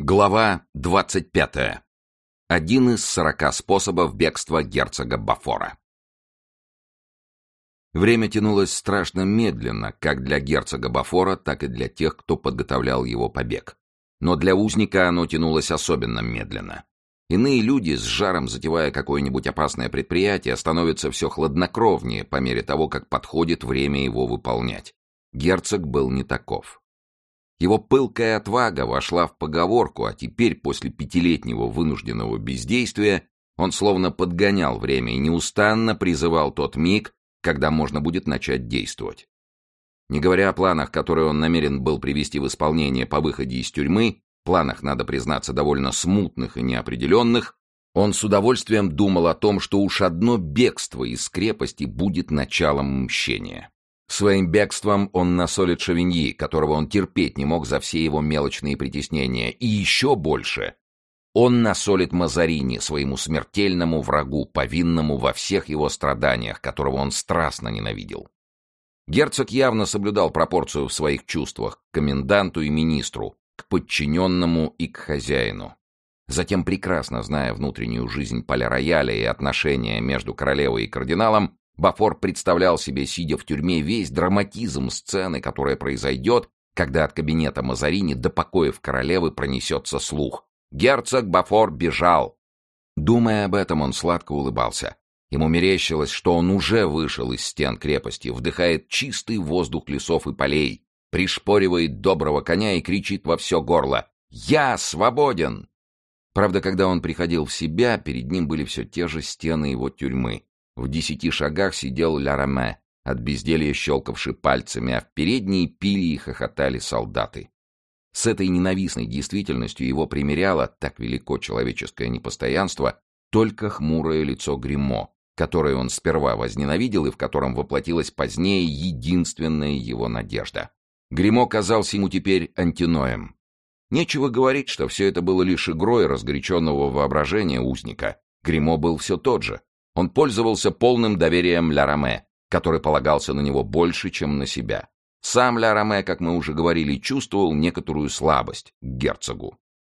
Глава 25. Один из 40 способов бегства герцога Бафора. Время тянулось страшно медленно, как для герцога Бафора, так и для тех, кто подготовлял его побег. Но для узника оно тянулось особенно медленно. Иные люди, с жаром затевая какое-нибудь опасное предприятие, становятся все хладнокровнее по мере того, как подходит время его выполнять. Герцог был не таков. Его пылкая отвага вошла в поговорку, а теперь, после 5-летнего вынужденного бездействия, он словно подгонял время и неустанно призывал тот миг, когда можно будет начать действовать. Не говоря о планах, которые он намерен был привести в исполнение по выходе из тюрьмы, планах, надо признаться, довольно смутных и неопределенных, он с удовольствием думал о том, что уж одно бегство из крепости будет началом мщения. Своим бегством он насолит Шовиньи, которого он терпеть не мог за все его мелочные притеснения, и еще больше он насолит Мазарини, своему смертельному врагу, повинному во всех его страданиях, которого он страстно ненавидел. Герцог явно соблюдал пропорцию в своих чувствах к коменданту и министру, к подчиненному и к хозяину. Затем, прекрасно зная внутреннюю жизнь Пале-Рояля и отношения между королевой и кардиналом, Бафор представлял себе, сидя в тюрьме, весь драматизм сцены, которая произойдет, когда от кабинета Мазарини до покоев королевы пронесется слух: «Герцог Бафор бежал!». Думая об этом, он сладко улыбался. Ему мерещилось, что он уже вышел из стен крепости, вдыхает чистый воздух лесов и полей, пришпоривает доброго коня и кричит во все горло: «Я свободен!». Правда, когда он приходил в себя, перед ним были все те же стены его тюрьмы. В 10 шагах сидел Ля Раме, от безделья щелкавший пальцами, а в передней пили и хохотали солдаты. С этой ненавистной действительностью его примиряло, так велико человеческое непостоянство, только хмурое лицо Гримо, которое он сперва возненавидел и в котором воплотилась позднее единственная его надежда. Гримо казался ему теперь антиноем. Нечего говорить, что все это было лишь игрой разгоряченного воображения узника. Гримо был все тот же. Он пользовался полным доверием Ля Раме, который полагался на него больше, чем на себя. Сам Ля Раме, как мы уже говорили, чувствовал некоторую слабость к герцогу.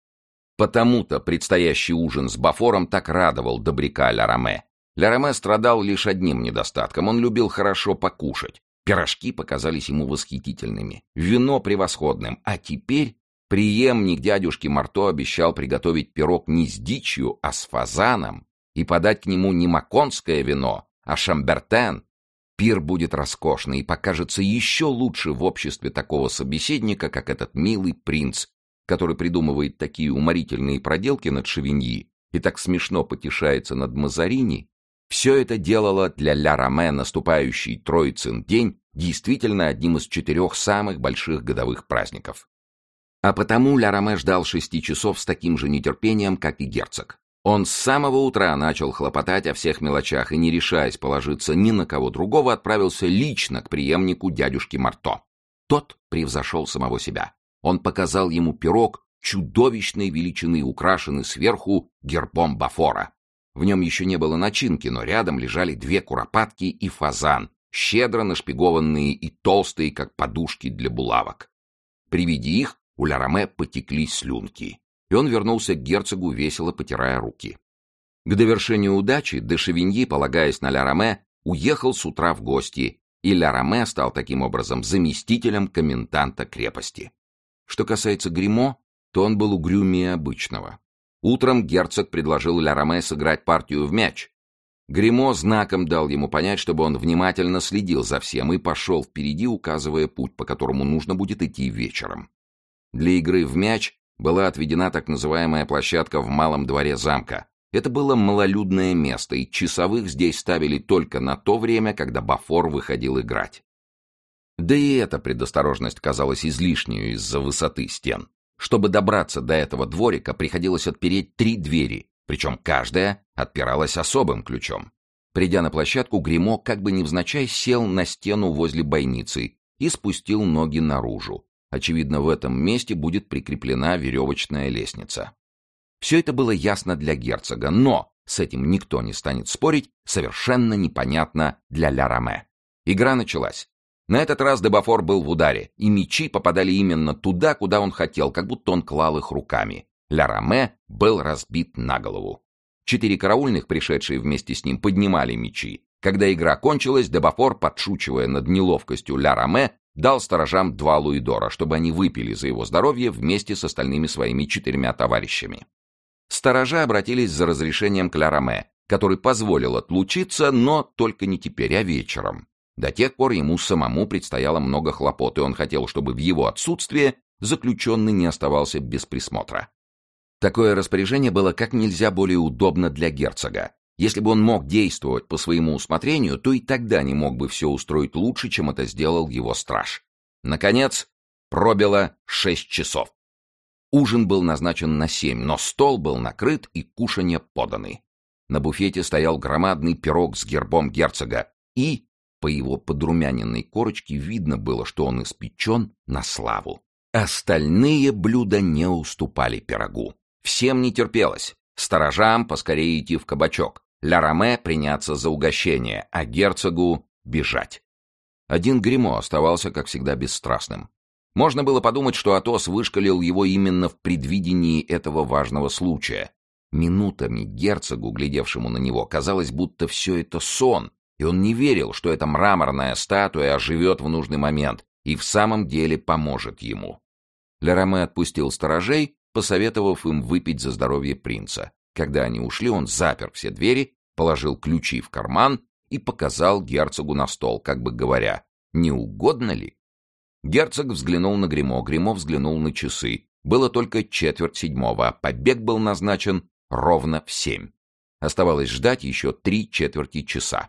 Потому-то предстоящий ужин с Бафором так радовал добряка Ля Раме. Ля Раме страдал лишь одним недостатком: он любил хорошо покушать. Пирожки показались ему восхитительными, вино превосходным, а теперь преемник дядюшки Марто обещал приготовить пирог не с дичью, а с фазаном, и подать к нему не маконское вино, а шамбертен. Пир будет роскошный и покажется еще лучше в обществе такого собеседника, как этот милый принц, который придумывает такие уморительные проделки над Шовиньи и так смешно потешается над Мазарини. Все это делало для Ля Раме наступающий Троицын день действительно одним из 4 самых больших годовых праздников. А потому Ля Раме ждал 6 часов с таким же нетерпением, как и герцог. Он с самого утра начал хлопотать о всех мелочах и, не решаясь положиться ни на кого другого, отправился лично к преемнику дядюшки Марто. Тот превзошел самого себя. Он показал ему пирог чудовищной величины, украшенный сверху гербом Бафора. В нем еще не было начинки, но рядом лежали 2 куропатки и фазан, щедро нашпигованные и толстые, как подушки для булавок. При виде их у Ля Раме потекли слюнки, и он вернулся к герцогу, весело потирая руки. К довершению удачи де Шовиньи, полагаясь на Ля Раме, уехал с утра в гости, и Ля Раме стал таким образом заместителем коменданта крепости. Что касается Гримо, то он был угрюмее обычного. Утром герцог предложил Ля Раме сыграть партию в мяч. Гримо знаком дал ему понять, чтобы он внимательно следил за всем, и пошел впереди, указывая путь, по которому нужно будет идти вечером. Для игры в мяч была отведена так называемая площадка в малом дворе замка. Это было малолюдное место, и часовых здесь ставили только на то время, когда Бафор выходил играть. Да и эта предосторожность казалась излишней из-за высоты стен. Чтобы добраться до этого дворика, приходилось отпереть 3 двери, причем каждая отпиралась особым ключом. Придя на площадку, Гримо как бы невзначай сел на стену возле бойницы и спустил ноги наружу. Очевидно, в этом месте будет прикреплена веревочная лестница. Все это было ясно для герцога, но, с этим никто не станет спорить, совершенно непонятно для Ля Раме. Игра началась. На этот раз де Бафор был в ударе, и мячи попадали именно туда, куда он хотел, как будто он клал их руками. Ля Раме был разбит на голову. 4 караульных, пришедшие вместе с ним, поднимали мечи. Когда игра кончилась, де Бафор, подшучивая над неловкостью Ля Раме, дал сторожам 2 луидора, чтобы они выпили за его здоровье вместе с остальными своими 4 товарищами. Сторожа обратились за разрешением к Ля Раме, который позволил отлучиться, но только не теперь, а вечером. До тех пор ему самому предстояло много хлопот, и он хотел, чтобы в его отсутствие заключенный не оставался без присмотра. Такое распоряжение было как нельзя более удобно для герцога. Если бы он мог действовать по своему усмотрению, то и тогда не мог бы все устроить лучше, чем это сделал его страж. Наконец, пробило 6 часов. Ужин был назначен на 7, но стол был накрыт и кушанья поданы. На буфете стоял громадный пирог с гербом герцога, и по его подрумяненной корочке видно было, что он испечен на славу. Остальные блюда не уступали пирогу. Всем не терпелось. Сторожам поскорее идти в кабачок, Ля Раме приняться за угощение, а герцогу бежать. Один Гримо оставался, как всегда, бесстрастным. Можно было подумать, что Атос вышкалил его именно в предвидении этого важного случая. Минутами герцогу, глядевшему на него, казалось, будто все это сон, и он не верил, что эта мраморная статуя оживет в нужный момент и в самом деле поможет ему. Ля Раме отпустил сторожей, посоветовав им выпить за здоровье принца. Когда они ушли, он запер все двери, положил ключи в карман и показал герцогу на стол, как бы говоря: «Не угодно ли?» Герцог взглянул на Гримо, Гримо взглянул на часы. Было только 6:45, а побег был назначен ровно в 7. Оставалось ждать еще 3/4 часа.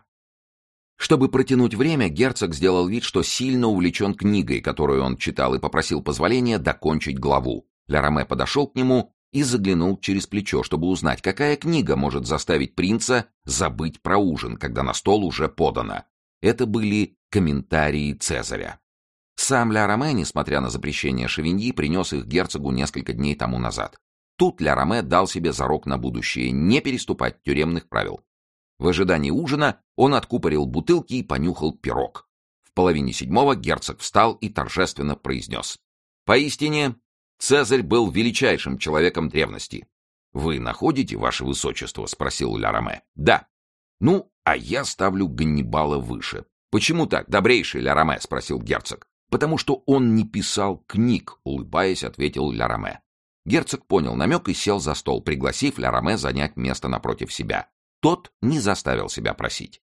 Чтобы протянуть время, герцог сделал вид, что сильно увлечен книгой, которую он читал, и попросил позволения докончить главу. Ля Раме подошел к нему и заглянул через плечо, чтобы узнать, какая книга может заставить принца забыть про ужин, когда на стол уже подано. Это были комментарии Цезаря. Сам Ля Раме, несмотря на запрещение Шевиньи, принес их герцогу несколько дней тому назад. Тут Ля Раме дал себе зарок на будущее не переступать тюремных правил. В ожидании ужина он откупорил бутылки и понюхал пирог. В 6:30 герцог встал и торжественно произнес: «Поистине, Цезарь был величайшим человеком древности». «Вы находите, ваше высочество?» — спросил Ля Раме. «Да». «Ну, а я ставлю Ганнибала выше». «Почему так, добрейший Ля Раме?» — спросил герцог. «Потому что он не писал книг», — улыбаясь, ответил Ля Раме. Герцог понял намек и сел за стол, пригласив Ля Раме занять место напротив себя. Тот не заставил себя просить.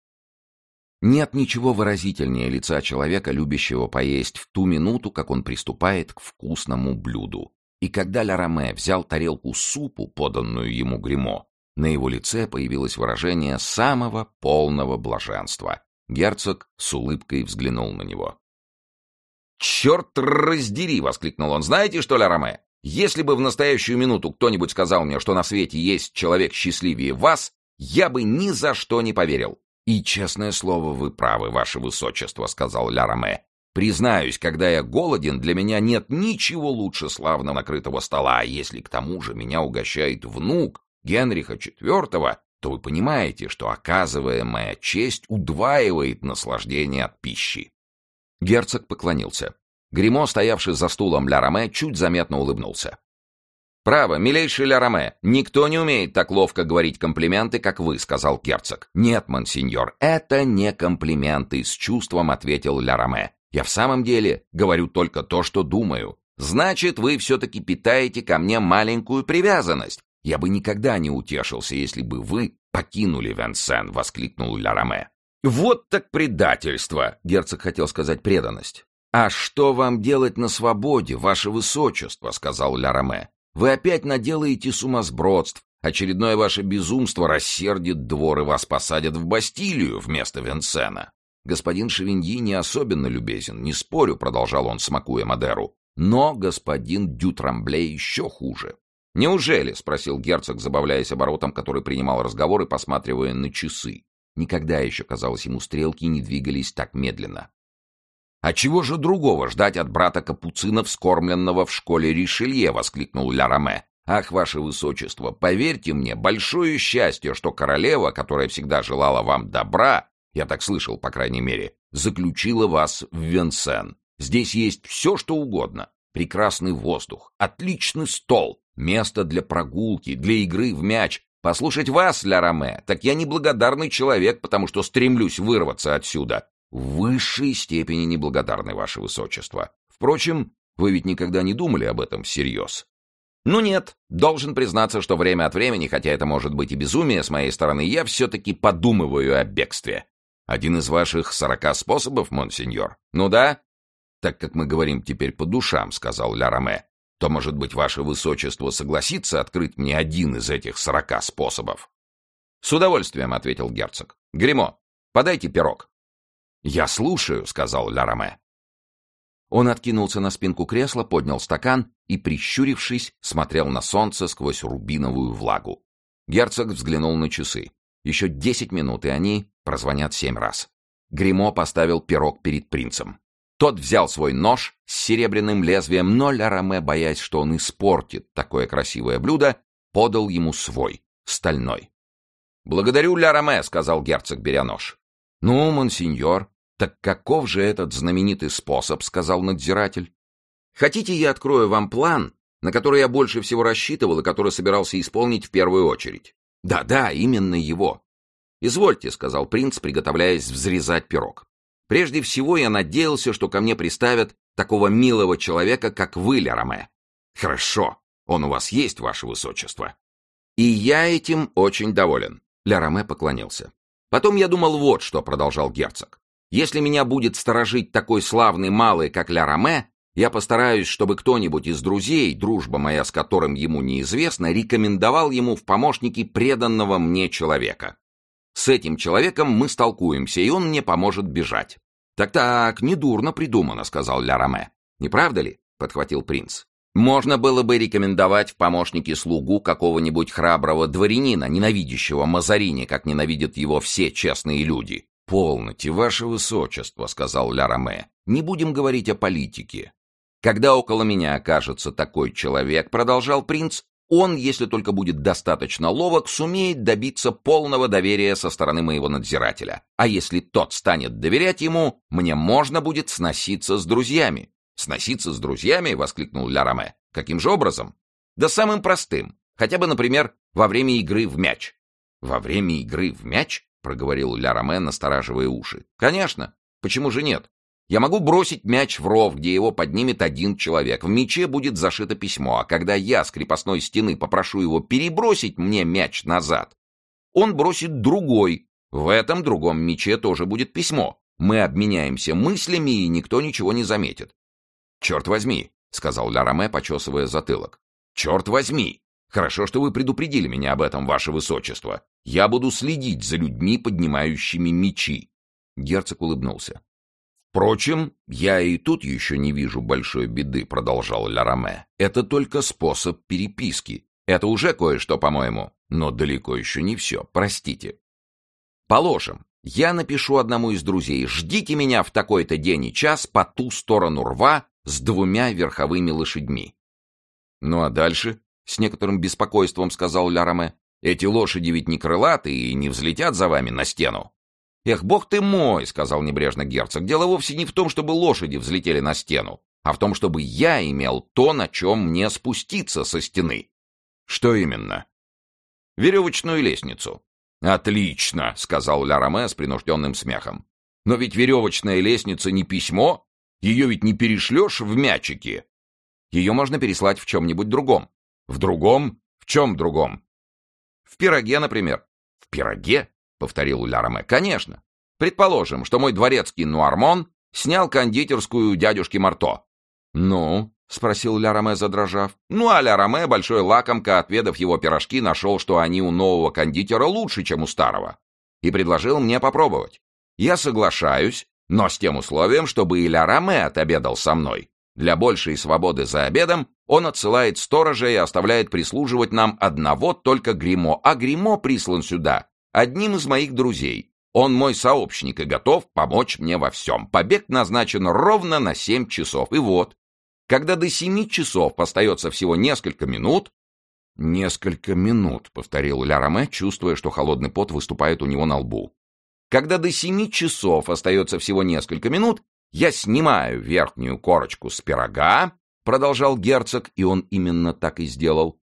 Нет ничего выразительнее лица человека, любящего поесть в ту минуту, как он приступает к вкусному блюду. И когда Ля Раме взял тарелку супу, поданную ему Гримо, на его лице появилось выражение самого полного блаженства. Герцог с улыбкой взглянул на него. «Черт раздери!» — воскликнул он. «Знаете что, Ля Раме? Если бы в настоящую минуту кто-нибудь сказал мне, что на свете есть человек счастливее вас, я бы ни за что не поверил». «И, честное слово, вы правы, ваше высочество», — сказал Ля Раме. «Признаюсь, когда я голоден, для меня нет ничего лучше славно накрытого стола, а если к тому же меня угощает внук Генриха IV, то вы понимаете, что оказываемая честь удваивает наслаждение от пищи». Герцог поклонился. Гримо, стоявший за стулом Ля Раме, чуть заметно улыбнулся. «Право, милейший Ля Раме, никто не умеет так ловко говорить комплименты, как вы», — сказал герцог. «Нет, монсеньор, это не комплименты», — с чувством ответил Ля Раме. «Я в самом деле говорю только то, что думаю. Значит, вы все-таки питаете ко мне маленькую привязанность. Я бы никогда не утешился, если бы вы покинули Венсен», — воскликнул Ля Раме. «Вот так предательство!» — герцог хотел сказать преданность. «А что вам делать на свободе, ваше высочество?» — сказал Ля Раме. «Вы опять наделаете сумасбродств. Очередное ваше безумство рассердит двор, и вас посадят в Бастилию вместо Венсена. Господин Шевиньи не особенно любезен, не спорю», — продолжал он, смакуя Мадеру. «Но господин Дю Трамбле еще хуже». «Неужели?» — спросил герцог, забавляясь оборотом, который принимал разговор и посматривая на часы. Никогда еще, казалось ему, стрелки не двигались так медленно. «А чего же другого ждать от брата Капуцина, вскормленного в школе Ришелье?» — воскликнул Ля Раме. «Ах, ваше высочество, поверьте мне, большое счастье, что королева, которая всегда желала вам добра, я так слышал, по крайней мере, заключила вас в Венсен. Здесь есть все, что угодно. Прекрасный воздух, отличный стол, Место для прогулки, для игры в мяч. Послушать вас, ля Роме, так я неблагодарный человек, потому что стремлюсь вырваться отсюда. В высшей степени неблагодарный, ваше высочество. Впрочем, вы ведь никогда не думали об этом всерьез. Ну нет, должен признаться, что время от времени, хотя это может быть и безумие с моей стороны, я все-таки подумываю о бегстве. Один из ваших 40 способов, монсеньор? Ну да. Так как мы говорим теперь по душам, сказал ля Роме, то, может быть, ваше высочество согласится открыть мне один из этих 40 способов? С удовольствием, ответил герцог. Гримо, подайте пирог. Я слушаю, сказал ля Роме. Он откинулся на спинку кресла, поднял стакан и, прищурившись, смотрел на солнце сквозь рубиновую влагу. Герцог взглянул на часы. Еще 10 минут, и они прозвонят 7 раз. Гримо поставил пирог перед принцем. Тот взял свой нож с серебряным лезвием, но ля Роме, боясь, что он испортит такое красивое блюдо, подал ему свой, стальной. «Благодарю, ля Роме», — сказал герцог, беря нож. «Ну, монсеньор, так каков же этот знаменитый способ?» — сказал надзиратель. «Хотите, я открою вам план, на который я больше всего рассчитывал и который собирался исполнить в первую очередь?» «Да, именно его». «Извольте», — сказал принц, приготовляясь взрезать пирог. «Прежде всего я надеялся, что ко мне приставят такого милого человека, как вы, ля Роме». «Хорошо, он у вас есть, ваше высочество». «И я этим очень доволен», — ля Роме поклонился. «Потом я думал вот что», — продолжал герцог. «Если меня будет сторожить такой славный малый, как ля Роме, я постараюсь, чтобы кто-нибудь из друзей, дружба моя с которым ему неизвестна, рекомендовал ему в помощники преданного мне человека. С этим человеком мы столкуемся, и он мне поможет бежать». «Так, недурно придумано», — сказал ля Роме. «Не правда ли?» — подхватил принц. «Можно было бы рекомендовать в помощники слугу какого-нибудь храброго дворянина, ненавидящего Мазарини, как ненавидят его все честные люди». «Полноте, ваше высочество», — сказал ля Роме. «Не будем говорить о политике. Когда около меня окажется такой человек, — продолжал принц, — он, если только будет достаточно ловок, сумеет добиться полного доверия со стороны моего надзирателя. А если тот станет доверять ему, мне можно будет сноситься с друзьями». «Сноситься с друзьями?» — воскликнул ля Роме. «Каким же образом?» «Да самым простым. Хотя бы, например, во время игры в мяч». «Во время игры в мяч?» — проговорил ля Роме, настораживая уши. «Конечно. Почему же нет? Я могу бросить мяч в ров, где его поднимет один человек. В мяче будет зашито письмо, а когда я с крепостной стены попрошу его перебросить мне мяч назад, он бросит другой. В этом другом мяче тоже будет письмо. Мы обменяемся мыслями, и никто ничего не заметит». «Черт возьми», — сказал ля Роме, почесывая затылок. «Черт возьми! Хорошо, что вы предупредили меня об этом, ваше высочество. Я буду следить за людьми, поднимающими мячи». Герцог улыбнулся. «Впрочем, я и тут еще не вижу большой беды», — продолжал ля Роме. «Это только способ переписки. Это уже кое-что, по-моему, но далеко еще не все. Простите. Положим, я напишу одному из друзей: ждите меня в такой-то день и час по ту сторону рва с 2 верховыми лошадьми». «Ну а дальше?» — с некоторым беспокойством сказал ля Роме. «Эти лошади ведь не крылатые и не взлетят за вами на стену». «Эх, бог ты мой!» — сказал небрежно герцог. «Дело вовсе не в том, чтобы лошади взлетели на стену, а в том, чтобы я имел то, на чем мне спуститься со стены». «Что именно?» «Веревочную лестницу». «Отлично!» — сказал ля Роме с принужденным смехом. «Но ведь веревочная лестница не письмо. Ее ведь не перешлешь в мячике. Ее можно переслать в чем-нибудь другом». «В другом? В чем другом?» «В пироге, например». «В пироге?» — повторил ля Роме. «Конечно. Предположим, что мой дворецкий Нуармон снял кондитерскую у дядюшки Марто». «Ну?» — спросил ля Роме, задрожав. «Ну, а ля Роме, большой лакомка, отведав его пирожки, нашел, что они у нового кондитера лучше, чем у старого, и предложил мне попробовать. Я соглашаюсь, но с тем условием, чтобы и ля Роме отобедал со мной. Для большей свободы за обедом он отсылает сторожа и оставляет прислуживать нам одного только Гримо, а Гримо прислан сюда одним из моих друзей. Он мой сообщник и готов помочь мне во всем. Побег назначен ровно на 7 часов. И вот, когда до 7 часов остается всего несколько минут...» «Несколько минут», — повторил ля Роме, чувствуя, что холодный пот выступает у него на лбу. «Когда до 7 часов остается всего несколько минут, я снимаю верхнюю корочку с пирога», — продолжал герцог, и он именно так и сделал,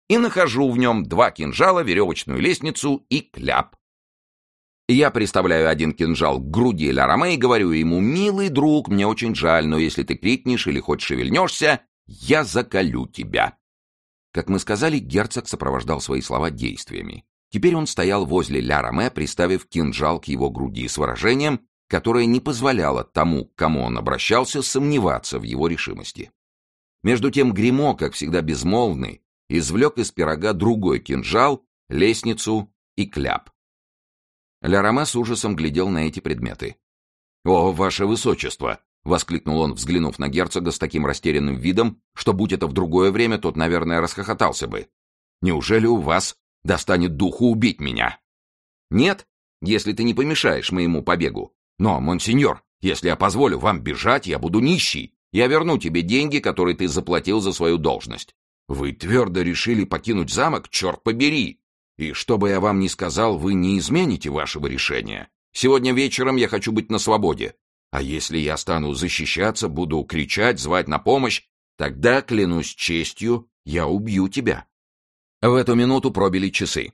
и нахожу в нем 2 кинжала, веревочную лестницу и кляп. Я приставляю один кинжал к груди Ля Роме и говорю ему: «Милый друг, мне очень жаль, но если ты крикнешь или хоть шевельнешься, я заколю тебя». Как мы сказали, герцог сопровождал свои слова действиями. Теперь он стоял возле Ля Роме, приставив кинжал к его груди с выражением, которое не позволяло тому, к кому он обращался, сомневаться в его решимости. Между тем Гримо, как всегда безмолвный, извлек из пирога другой кинжал, лестницу и кляп. Ля Роме с ужасом глядел на эти предметы. «О, ваше высочество!» — воскликнул он, взглянув на герцога с таким растерянным видом, что, будь это в другое время, тот, наверное, расхохотался бы. «Неужели у вас достанет духу убить меня?» «Нет, если ты не помешаешь моему побегу. Но, монсеньор, если я позволю вам бежать, я буду нищий. Я верну тебе деньги, которые ты заплатил за свою должность. Вы твердо решили покинуть замок? Черт побери! И что бы я вам ни сказал, вы не измените вашего решения. Сегодня вечером я хочу быть на свободе. А если я стану защищаться, буду кричать, звать на помощь, тогда, клянусь честью, я убью тебя». В эту минуту пробили часы.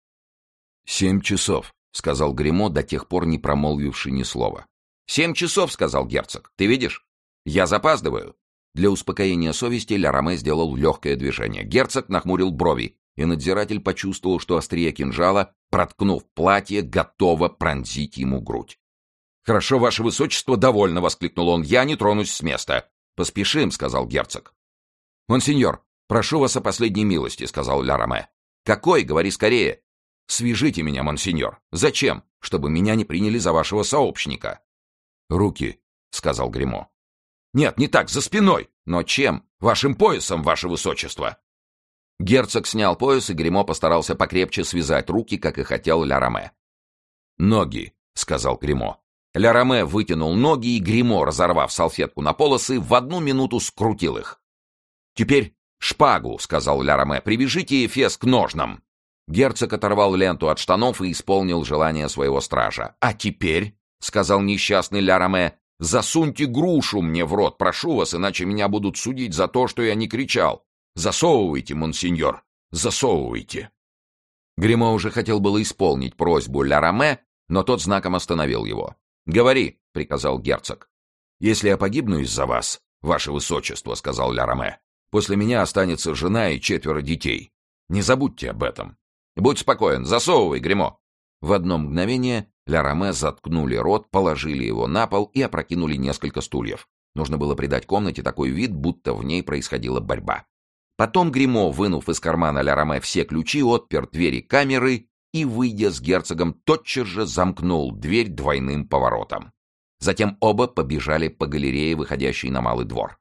7 часов, — сказал Гримо, до тех пор не промолвивший ни слова. 7 часов, — сказал герцог. Ты видишь? Я запаздываю. Для успокоения совести Ля Роме сделал легкое движение. Герцог нахмурил брови, и надзиратель почувствовал, что острие кинжала, проткнув платье, готово пронзить ему грудь. «Хорошо, ваше высочество, довольно!» — воскликнул он. «Я не тронусь с места!» «Поспешим!» — сказал герцог. «Монсеньор, прошу вас о последней милости!» — сказал Ля Роме. «Какой? Говори скорее!» «Свяжите меня, монсеньор!» «Зачем? Чтобы меня не приняли за вашего сообщника!» «Руки!» — сказал Гримо. «Нет, не так, за спиной!» «Но чем? Вашим поясом, ваше высочество!» Герцог снял пояс, и Гримо постарался покрепче связать руки, как и хотел Ля Роме. «Ноги!» — сказал Гримо. Ля Роме вытянул ноги, и Гримо, разорвав салфетку на полосы, в 1 минуту скрутил их. «Теперь шпагу!» — сказал Ля Роме. «Привяжите эфес к ножнам!» Герцог оторвал ленту от штанов и исполнил желание своего стража. «А теперь!» — сказал несчастный Ля Роме. «Засуньте грушу мне в рот, прошу вас, иначе меня будут судить за то, что я не кричал. Засовывайте, монсеньор, засовывайте!» Гримо уже хотел было исполнить просьбу Ля Роме, но тот знаком остановил его. «Говори», — приказал герцог. «Если я погибну из-за вас, ваше высочество», — сказал Ля Роме, — «после меня останется жена и 4 детей. Не забудьте об этом». «Будь спокоен, засовывай, Гримо». В одно мгновение Ля Роме заткнули рот, положили его на пол и опрокинули несколько стульев. Нужно было придать комнате такой вид, будто в ней происходила борьба. Потом Гримо, вынув из кармана Ля Роме все ключи, отпер двери камеры и, выйдя с герцогом, тотчас же замкнул дверь двойным поворотом. Затем оба побежали по галерее, выходящей на малый двор.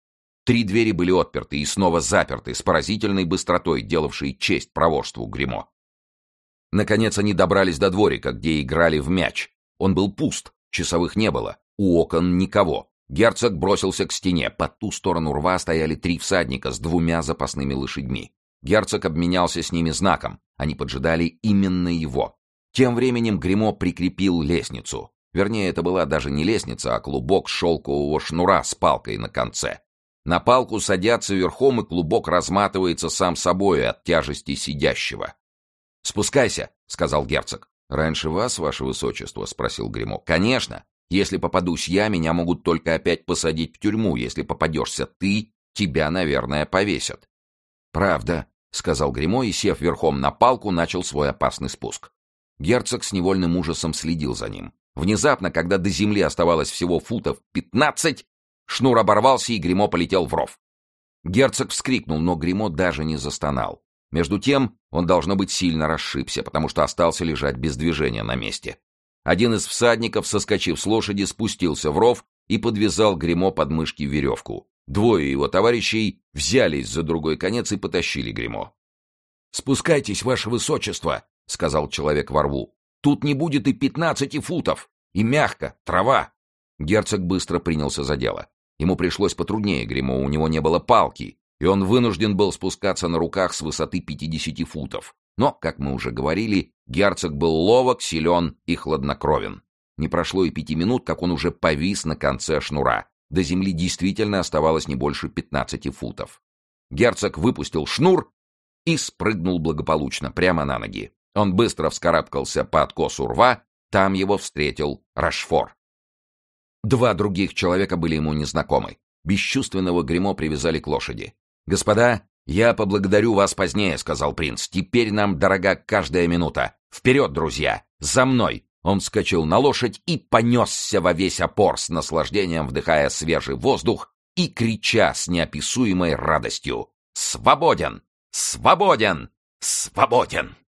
3 двери были отперты и снова заперты с поразительной быстротой, делавшей честь проворству Гримо. Наконец они добрались до дворика, где играли в мяч. Он был пуст, часовых не было, у окон никого. Герцог бросился к стене. По ту сторону рва стояли 3 всадника с 2 запасными лошадьми. Герцог обменялся с ними знаком. Они поджидали именно его. Тем временем Гримо прикрепил лестницу. Вернее, это была даже не лестница, а клубок шелкового шнура с палкой на конце. На палку садятся верхом, и клубок разматывается сам собой от тяжести сидящего. «Спускайся», — сказал герцог. «Раньше вас, ваше высочество?» — спросил Гримо. «Конечно. Если попадусь я, меня могут только опять посадить в тюрьму. Если попадешься ты, тебя, наверное, повесят». «Правда», — сказал Гримо и, сев верхом на палку, начал свой опасный спуск. Герцог с невольным ужасом следил за ним. Внезапно, когда до земли оставалось всего футов 15, шнур оборвался, и Гримо полетел в ров. Герцог вскрикнул, но Гримо даже не застонал. Между тем он, должно быть, сильно расшибся, потому что остался лежать без движения на месте. Один из всадников, соскочив с лошади, спустился в ров и подвязал Гримо под мышки веревку. 2 его товарищей взялись за другой конец и потащили Гримо. «Спускайтесь, ваше высочество», — сказал человек во рву. «Тут не будет и 15 футов. И мягко, трава». Герцог быстро принялся за дело. Ему пришлось потруднее Гримо, у него не было палки, и он вынужден был спускаться на руках с высоты 50 футов. Но, как мы уже говорили, герцог был ловок, силен и хладнокровен. Не прошло и 5 минут, как он уже повис на конце шнура. До земли действительно оставалось не больше 15 футов. Герцог выпустил шнур и спрыгнул благополучно прямо на ноги. Он быстро вскарабкался по откосу рва, там его встретил Рашфор. Два других человека были ему незнакомы. Бесчувственного гримо привязали к лошади. «Господа, я поблагодарю вас позднее», — сказал принц. «Теперь нам дорога каждая минута. Вперед, друзья! За мной!» Он вскочил на лошадь и понесся во весь опор, с наслаждением вдыхая свежий воздух и крича с неописуемой радостью: «Свободен! Свободен! Свободен!»